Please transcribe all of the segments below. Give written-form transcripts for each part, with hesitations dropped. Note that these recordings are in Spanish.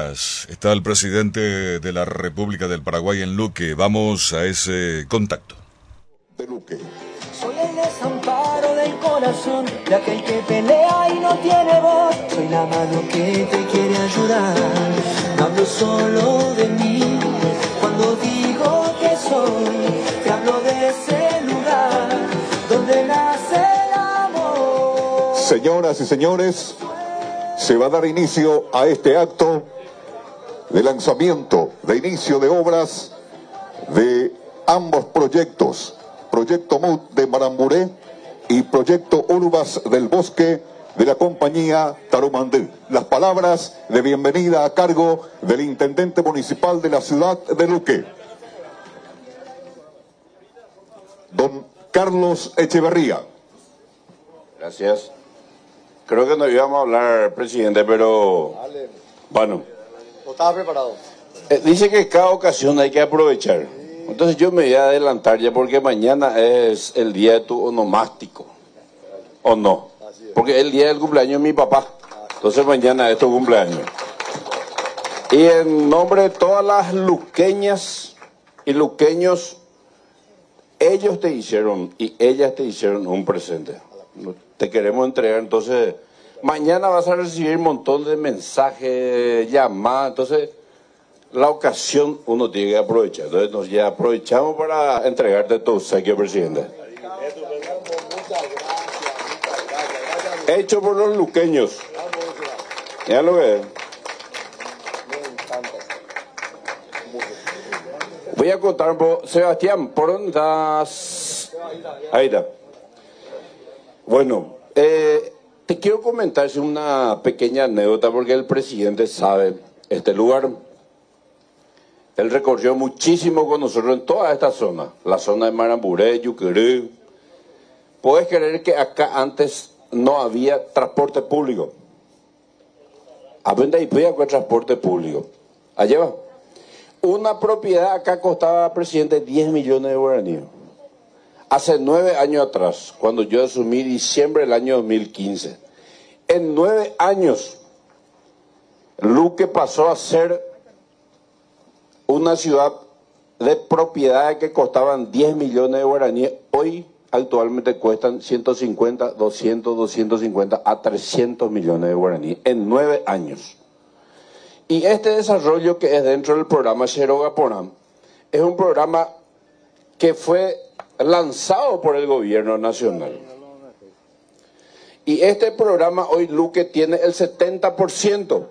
Está el presidente de la República del Paraguay en Luque. Vamos a ese contacto. De Luque. Soy el desamparo del corazón de aquel que pelea y no tiene voz. Soy la mano que te quiere ayudar. No hablo solo de mí cuando digo que soy. Te hablo de ese lugar donde nace el amor. Señoras y señores, se va a dar inicio a este acto de lanzamiento, de inicio de obras de ambos proyectos. Proyecto MUT de Maramburé y Proyecto Urbas del Bosque de la compañía Tarumandí. Las palabras de bienvenida a cargo del intendente municipal de la ciudad de Luque, don Carlos Echeverría. Gracias. Creo que no íbamos a hablar, presidente, pero bueno. ¿No estaba preparado? Dice que cada ocasión hay que aprovechar. Entonces yo me voy a adelantar ya porque mañana es el día de tu onomástico. ¿O no? Porque es el día del cumpleaños de mi papá. Entonces mañana es tu cumpleaños. Y en nombre de todas las luqueñas y luqueños, ellos te hicieron y ellas te hicieron un presente. Te queremos entregar. Entonces mañana vas a recibir un montón de mensajes, llamadas. Entonces la ocasión uno tiene que aprovechar. Entonces nos ya aprovechamos para entregarte tu obsequio, presidente. Hecho por los luqueños. Ya lo que es. Voy a contar un poco. Sebastián, ¿por dónde estás? Ahí está. Bueno, te quiero comentar una pequeña anécdota porque el presidente sabe este lugar. Él recorrió muchísimo con nosotros en toda esta zona, la zona de Maramburé, Yuqueré. ¿Puedes creer que acá antes no había transporte público? ¿Dónde había transporte público? Allá va. Una propiedad acá costaba, presidente, 10 millones de guaraníes. Hace 9 años atrás, cuando yo asumí diciembre del año 2015. En 9 años, Luque pasó a ser una ciudad de propiedades que costaban 10 millones de guaraníes. Hoy actualmente cuestan 150, 200, 250 a 300 millones de guaraníes en 9 años. Y este desarrollo que es dentro del programa Xerogaporán es un programa que fue lanzado por el gobierno nacional. Y este programa hoy Luque tiene el 70%.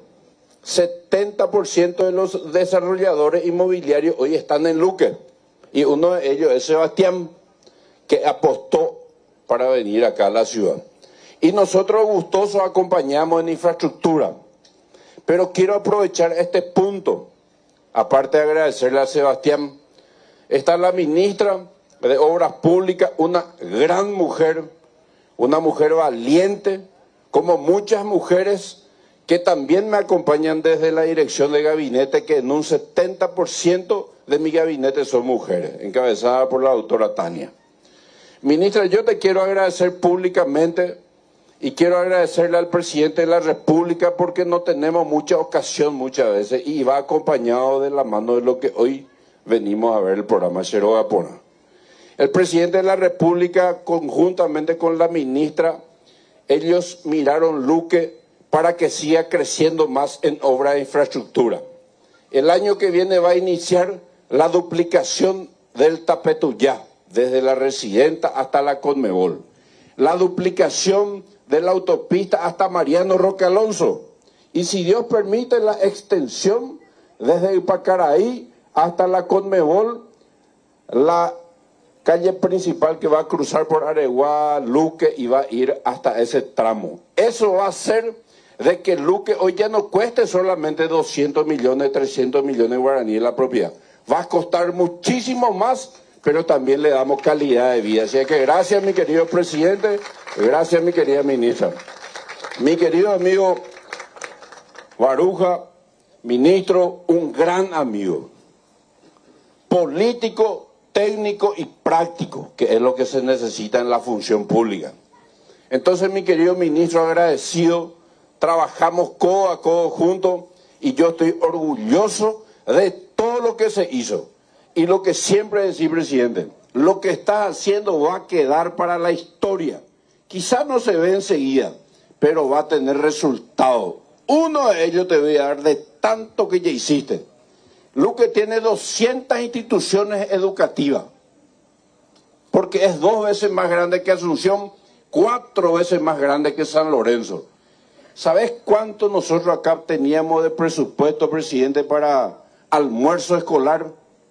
70% de los desarrolladores inmobiliarios hoy están en Luque. Y uno de ellos es Sebastián, que apostó para venir acá a la ciudad. Y nosotros gustosos acompañamos en infraestructura. Pero quiero aprovechar este punto, aparte de agradecerle a Sebastián. Está la ministra de Obras Públicas, una gran mujer, una mujer valiente, como muchas mujeres que también me acompañan desde la dirección de gabinete, que en un 70% de mi gabinete son mujeres, encabezada por la doctora Tania. Ministra, yo te quiero agradecer públicamente y quiero agradecerle al presidente de la República porque no tenemos mucha ocasión muchas veces y va acompañado de la mano de lo que hoy venimos a ver el programa Xerogaporán. El presidente de la República, conjuntamente con la ministra, ellos miraron Luque para que siga creciendo más en obra de infraestructura. El año que viene va a iniciar la duplicación del Tapetuyá, desde la Residenta hasta la Conmebol. La duplicación de la autopista hasta Mariano Roque Alonso. Y si Dios permite, la extensión desde Ipacaraí hasta la Conmebol, la calle principal que va a cruzar por Areguá, Luque y va a ir hasta ese tramo. Eso va a hacer de que Luque hoy ya no cueste solamente 200 millones, 300 millones de guaraníes la propiedad. Va a costar muchísimo más, pero también le damos calidad de vida. Así que gracias, mi querido presidente, gracias, mi querida ministra. Mi querido amigo Baruja, ministro, un gran amigo, político, técnico y práctico, que es lo que se necesita en la función pública. Entonces, mi querido ministro, agradecido, trabajamos codo a codo juntos Y yo estoy orgulloso de todo lo que se hizo. Y lo que siempre decía, presidente, lo que estás haciendo va a quedar para la historia. Quizás no se ve enseguida, pero va a tener resultado. Uno de ellos te voy a dar de tanto que ya hiciste. Luque tiene 200 instituciones educativas, porque es 2 veces más grande que Asunción, 4 veces más grande que San Lorenzo. ¿Sabes cuánto nosotros acá teníamos de presupuesto, presidente, para almuerzo escolar?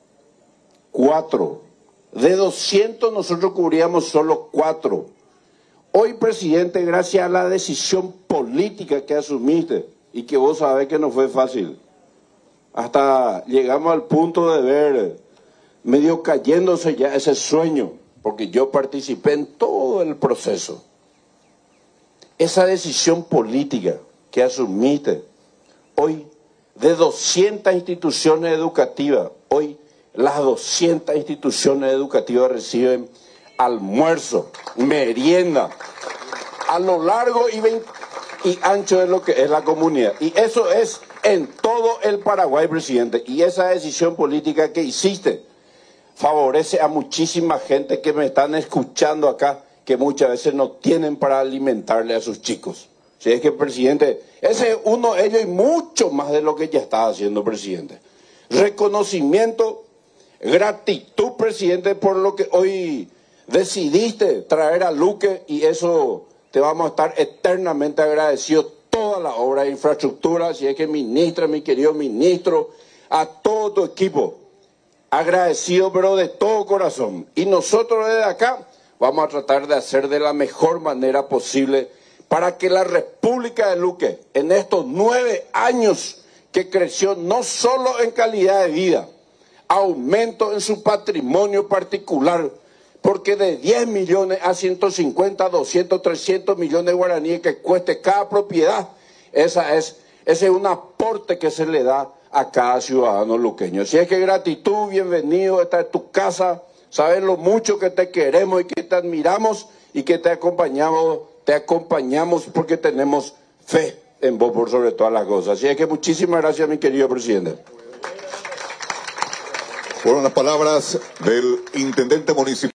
4. De 200 nosotros cubríamos solo 4. Hoy, presidente, gracias a la decisión política que asumiste, y que vos sabés que no fue fácil, hasta llegamos al punto de ver medio cayéndose ya ese sueño, porque yo participé en todo el proceso. Esa decisión política que asumiste, hoy de 200 instituciones educativas, hoy las 200 instituciones educativas reciben almuerzo, merienda, a lo largo y ancho de lo que es la comunidad. Y eso es en todo el Paraguay, presidente. Y esa decisión política que hiciste favorece a muchísima gente que me están escuchando acá, que muchas veces no tienen para alimentarle a sus chicos. Si es que, presidente, ese es uno de ellos y mucho más de lo que ya está haciendo, presidente. Reconocimiento, gratitud, presidente, por lo que hoy decidiste traer a Luque, y eso te vamos a estar eternamente agradecidos. Toda la obra de infraestructura, si es que ministra, mi querido ministro, a todo tu equipo, agradecido pero de todo corazón. Y nosotros desde acá vamos a tratar de hacer de la mejor manera posible para que la República de Luque, en estos 9 años que creció no solo en calidad de vida, aumento en su patrimonio particular, porque de 10 millones a 150, 200, 300 millones de guaraníes que cueste cada propiedad, ese es un aporte que se le da a cada ciudadano luqueño. Así es que gratitud, bienvenido, esta es tu casa, sabes lo mucho que te queremos y que te admiramos y que te acompañamos porque tenemos fe en vos por sobre todas las cosas. Así es que muchísimas gracias, mi querido presidente. Fueron las palabras del intendente municipal.